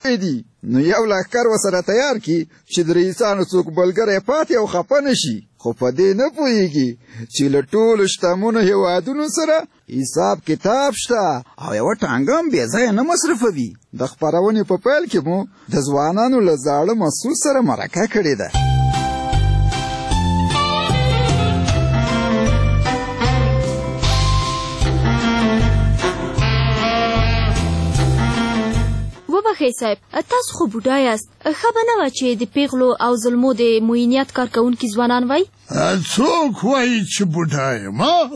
دي نو یو لښکر ورسره تیار کړي چې د رئیسانو څوک ملګری پاتې او خفه نه شي، خو په دې نه پوهېږي چې له ټولو شتمنو هېوادونو سره حساب کتاب شته او یوه ټانګه هم بې ځایه نه مصرفوي. د خپرونې په پیل کې مو د ځوانانو له زاړه مسعود سره مرکه کړې ده. وبخښئ صاحب، تاسو خو بوډا یاست، ښه به نه وه چې د پیغلو او ظلمو د معینیت کارکوونکي ځوانان وای؟ څوک وایي چې بوډا یم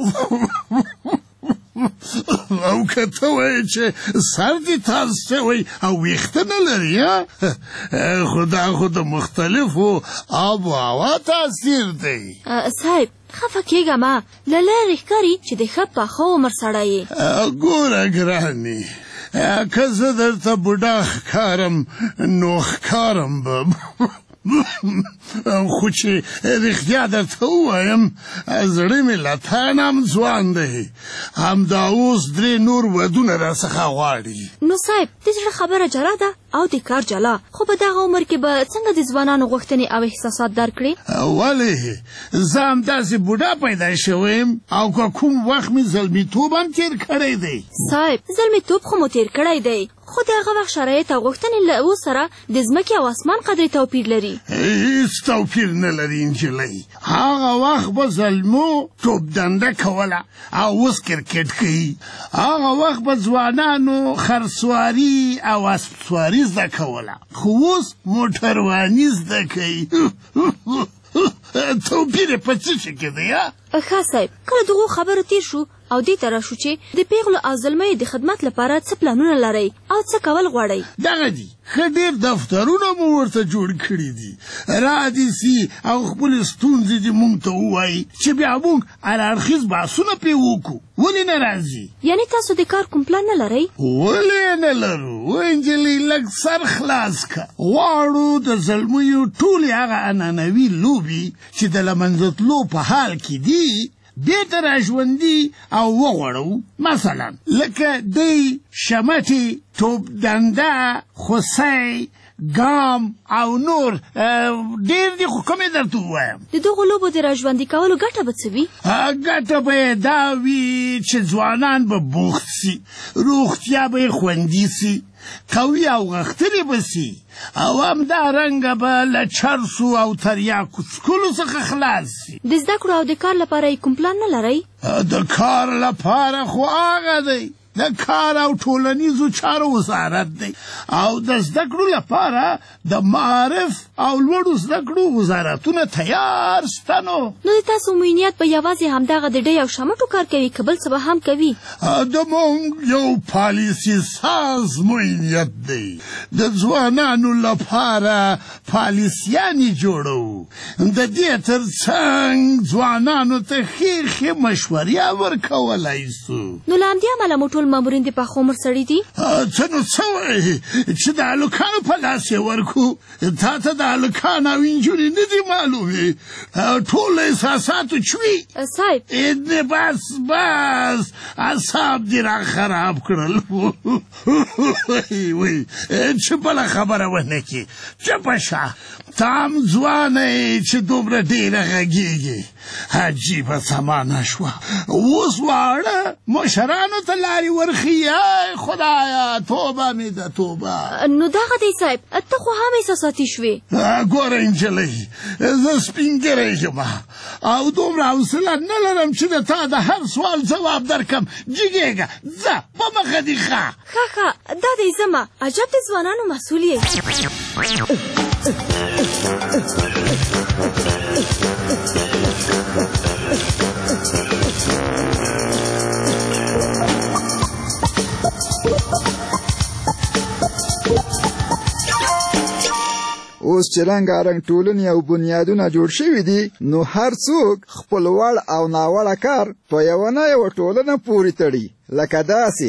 او که ته وایې چې سر دې تاز شوی او ویښته نه لري، خو دا خو د مختلفو آب و هوا تاثیر دی. صاحب خفه کېږه مه، له لرې ښکاري چې د ښه پاخه عمر سړی یې. ګوره ګرانې، که زه درته بوډا ښکارم نو ښکارم به خو چې رښتیا درته ووایم زړه مې له تا نه هم ځوان دی، همدا اوس 3 نور ودونه راڅخه غواړي. نو صاحب د زړه خبره جلا ده او د کار جلا، خو په دغه عمر کې به څنګه د ځوانانو غوښتنې او احساسات درک کړې؟ ولې زه همداسې بوډا پیدا شویم او که کوم وخت مې زلمیتوب هم تېر کړی دی. صاحب زلمیتوب خو مو تېر کړی دی، خو د هغه وخت شرایط او غوښتنې له اوس سره د ځمکې او اسمان قدرې توپیر لري. هیڅ توپیر نه لري نجلۍ. هغه وخت به زلمو توپ دنده کوله او اوس کرکټ کوي. هغه وخت به ځوانانو خرسواري او اسپسواري زده کوله، خو اوس موټرواني زده کوي. توپیر یې په څه شي کې دی؟ ښه صاحب، کله دغو خبرو تیر شو او دې ته راشو چې د پیغلو او زلمیو د خدمت لپاره څه پلانونه لرئ او څه کول غواړئ؟ دغه دي، ښه ډېر دفترونه مو ورته جوړ کړي دي، را دې سي او خپلې ستونزې دې موږ ته ووایي چې بیا موږ هراړخیز بحثونه پرې وکړو. ولې نه راځي؟ یعنې تاسو د کار کوم پلان نه لرئ؟ ولې نه لرو؟ نجلۍ لږ سر خلاص که. غواړو د زلمیو ټولې هغه عنعنوي لوبې چې د له منځه تلو په حال کې دي بیرته راژوندي او وغوړو. مثلا لکه دی، شمټې، توپ دنده، خوسی، ګام او نور ډېر دي، خو کومې درته ووایم؟ د دغو لوبو د راژوندي کولو ګټه به څه وي؟ ګټه به یې دا وي چې ځوانان به بوخت سي، روغتیا به یې خوندي سي، قوي او غښتلي به سي، او همدارنګه به له چرسو او تریاکو څکلو څخه خلاص سي. د زده کړو او د کار لپاره یې کوم پلان نه لرئ؟ د کار لپاره خو هغه دی د کار او ټولنیزو چارو وزارت دی، او د زده کړو لپاره د معارف او لوړو زده کړو وزارتونه تیار شته. نو د تاسو معینیت به یوازې همدغه د ډۍ او شمټو کار کوي که بل څه به هم کوي؟ د موږ یو پالیسي ساز معینیت دی، د ځوانانو لپاره پالیسیانې جوړوو، د دې تر څنګ ځوانانو ته ښې مشورې ورکولی سو. نو له همدې امله مو ټول مامورین د پاخه عمر سړي دي؟ څه نو څه وایې چې د هلکانو په لاس یې ورکو؟ تا ته د هلکان او نجونې نه دي معلومې؟ ټول احساساتو چوي. صاحب بس اعصاب دې را خراب کړل. وی چې بله خبره ونه کړې، چپه شه. ته هم ځوانه یې چې دومره ډېره غږېږې. عجیبه زمانه شوه، اوس واړه مشرانو ته لارې ورښیي. خدایا توبه مې ده توبه. نو دغه دی صاحب، ته خو هم احساساتي شوې. ګوره نجلۍ، زه سپینږیری یم او دومره حوصله نه لرم چې د تا د هر سوال ځواب درکم. جګېږه، ځه په مخه دې ښه. ښه دا دی ځمه. عجب د ځوانانو مسؤل یې. اوس چې رنګارنګ ټولنې او بنیادونه جوړ شوي دي، نو هر څوک خپل وړ او ناوړه کار په یوه نه یوه ټولنه پورې تړي. لکه داسې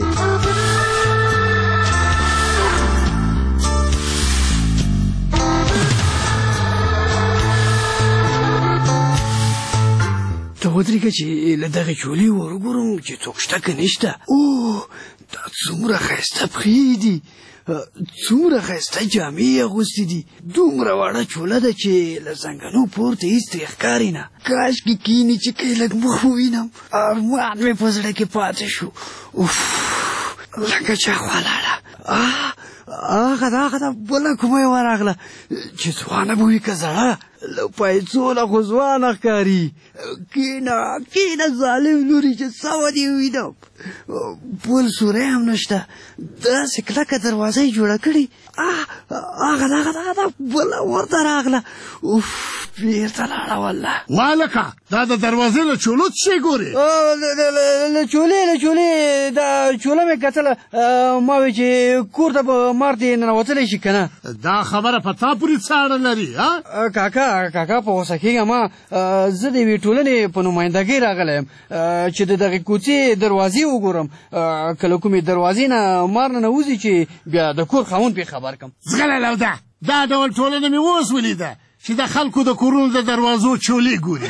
ته ودرېږه چې له دغې چولې ورګورم چې څوک شته که نشته. اوه دا څومره ښایسته پښې دي، څومره ښایسته جامې یې اغوستې دي دومره واړه چوله ده چې له ځنګلو پورته هېڅ ترې ښکاري نه کاشکې کښېني چې که یې لږ مخ ووینم ارمان مې په زړه کې پاتې شو اوف لکه چا خوا لاړه هغه ده بله کومه یې ورغله چې ځوانه به وي که زړه له پیسو نه خو ځوانه ښکاري کښېنه ظالم لورې چې سمه دې ووینم بل سوری هم نشته داسې کلکه دروازه یې جوړه کړې هغه ده بله ورته راغله اوف بیرته لاړه والله والکه دا د دروازې له چولو څه شی ګورې له چولې دا چوله مې کتله ما وی چې کور ته به مار دې ننوتلی شي که نه دا خبره په تا پورې څه اړه لري کاکا په غوسه کېږم زه د یوې ټولنې په نمایندګۍ راغلی یم چې د دغې کوڅې دروازې وګورم که له کومې دروازې نه مار ننوځي چې بیا د کور خاوند پرې خبر کړم زغلی لوده دا ډول ټولنه مې اوس ولیده چې د خلکو د کورونو د دروازو چولې ګوري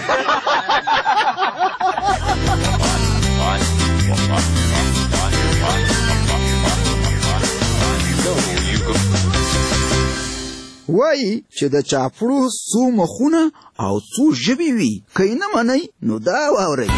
وایي چې د چاپړو څو مخونه او څو ژبې وي که یې نه منئ نو دا واورئ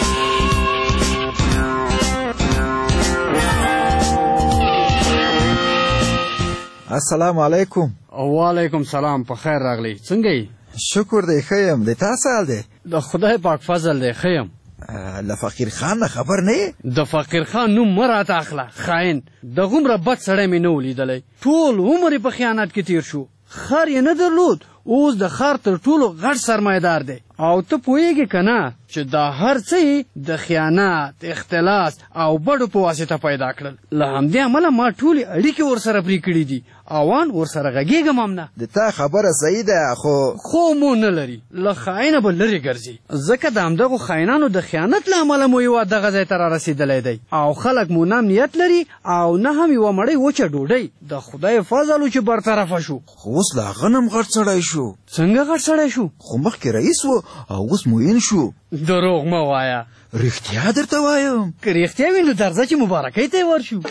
السلام علیکم وعلیکم سلام په خیر راغلی څنګه یې شکر دی ښه یم د تا څه حال دی د خدای پاک فضل دی ښه یم له فقیر خان نه خبر نه یې د فقیر خان نوم مه راته اخله خاین د غومره بد سړی مې نه ولیدلی ټول عمر یې په خیانت کې تیر شو خر یې نه درلود اوس د خر تر ټولو غټ سرمایه‌دار دی او ته پوهېږې که نه چې دا هر څه د خیانت اختلاس او بډو په واسطه پیدا کړل له همدې امله ما ټولې اړیکې ورسره پرې کړي دي اوان ورسره غږېږم هم نه د تا خبره صحیح ده خو مو نه لري له خاینه به لرې ګرځي ځکه د همدغو خاینانو د خیانت له امله مو هېواد دغه ځای ته رارسېدلی دی او خلک مو نه امنیت لري او نه هم یوه مړۍ وچه ډوډۍ د خدای فضل و چې برطرفه شو خو اوس له هغه نه هم غټ سړی شو څنګه غټ سړی شو خو مخکې رئیس و او اوس معین شو دروغ مه وایه رښتیا درته وایم که رښتیا وي نو درځه چې مبارکۍ ته یې ورشو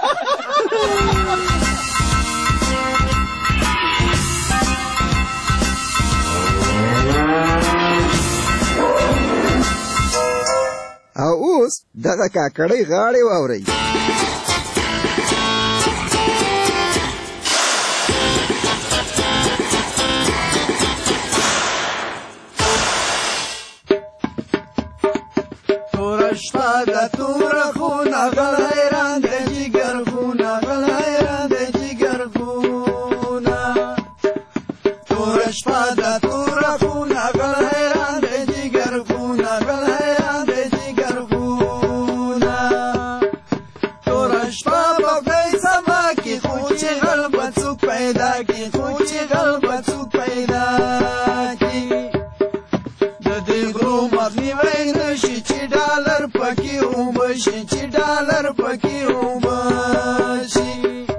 او اوس دغه کاکړۍ غاړې واورئ شپه د توره خونه غل حیران د جګر خونه غل حیران د جګر خونه توره شپه د توره خونه غل حیران د جګر خونه غل حیران د جګر خونه توره شپه په خدای سبا کې خو چې غل به څوک پیدا کړي خو چې غل به څوک پیدا کړي د دې غرو مخنیوی نشي چې ډالر پکې وبشي چې ډالر پکې وبشي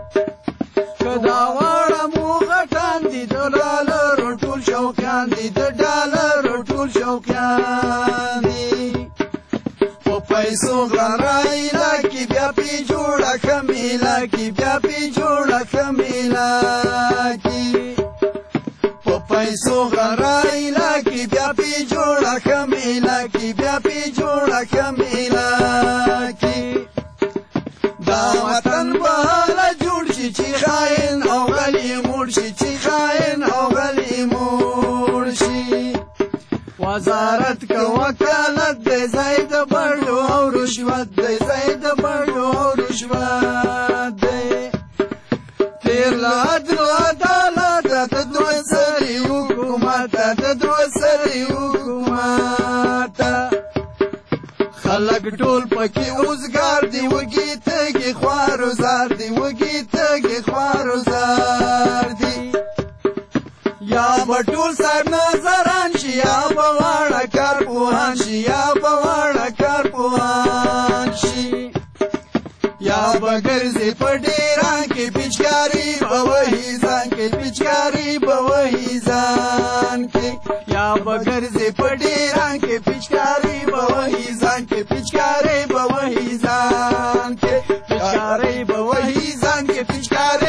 که دا واړه مو غټان دي د ډالرو ټول شوقیان دي د ډالرو ټول شوقیان دي په پیسو غرایله کې بیا پې جوړه ښه میله کې بیا پې جوړه ښه میله کې په پیسو غرایله کې بیا پې جوړه ښه میله کې بیا پې جوړه ښه میله کې دا وطن به هله جوړ شي چې خاین او غلی موړ شي چې خاین او غلی موړ شي وزارت که وکالت دی ځای د بړو او رشوت دی ځای د بړو او رشوت دی تیر له عدل و عدالت د دوه سري حکومت د دوه سري حکومت خلک ټول پکې اوزګار دي وږي تږي خوارو زار دي وږي تږي خوارو زار دي یا به ټول صاحب نظران شي یا به واړه کارپوهان شي یا به واړه کارپوهان شي یا به ګرځي په ډیران کې پچکاري به وهي ځان کې پچکاري به وهي ځان کې یا به ګرځي په ډیران کې پچکاري به وهي ځان کې پچکاري به وهي ځان کې پچکاري به وهي ځان کې پچکاري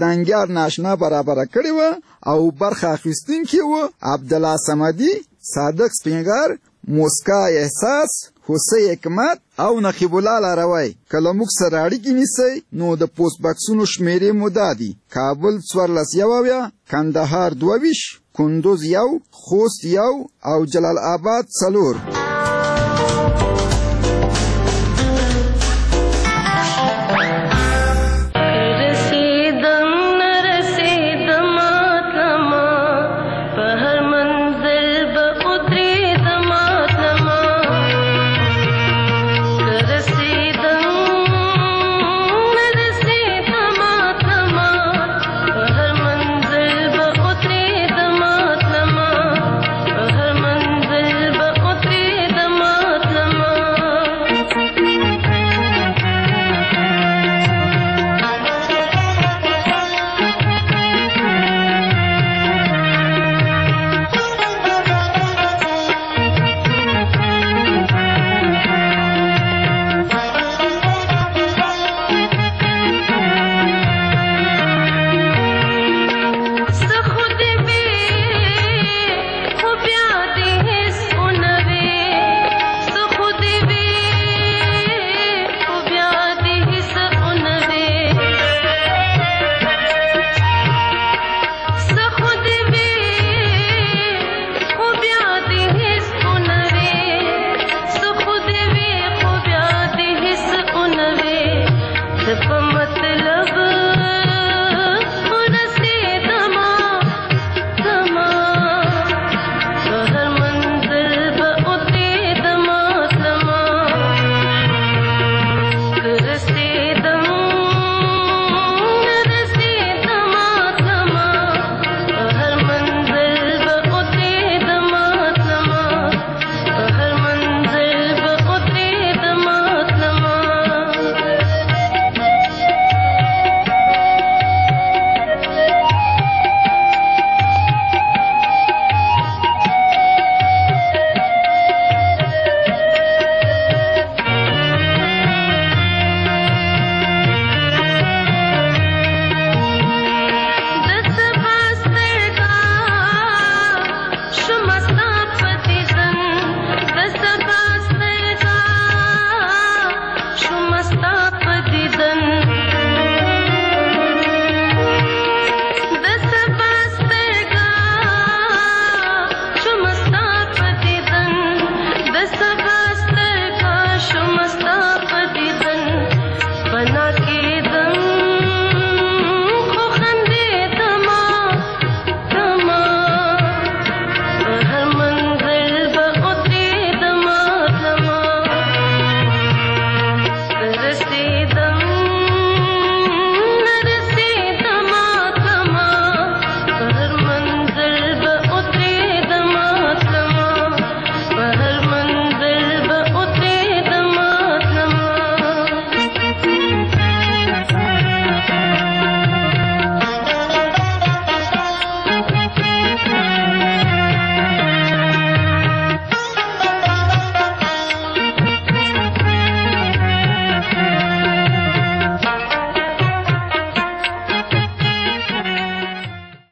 دانګیار ناشنا برابره کړې وه او برخه اخیستونکي وه عبدالله صمدي، صادق سپینغر، موسکا احساس، حسین حکمت او نقیب الله لاروی. کله موږ سره اړیکې نیسئ نو د پوسټ بکسونو شمیرې مو دا دي: کابل 14 کندهار 22 کندوز 1 خوست 1 او جلال آباد 4.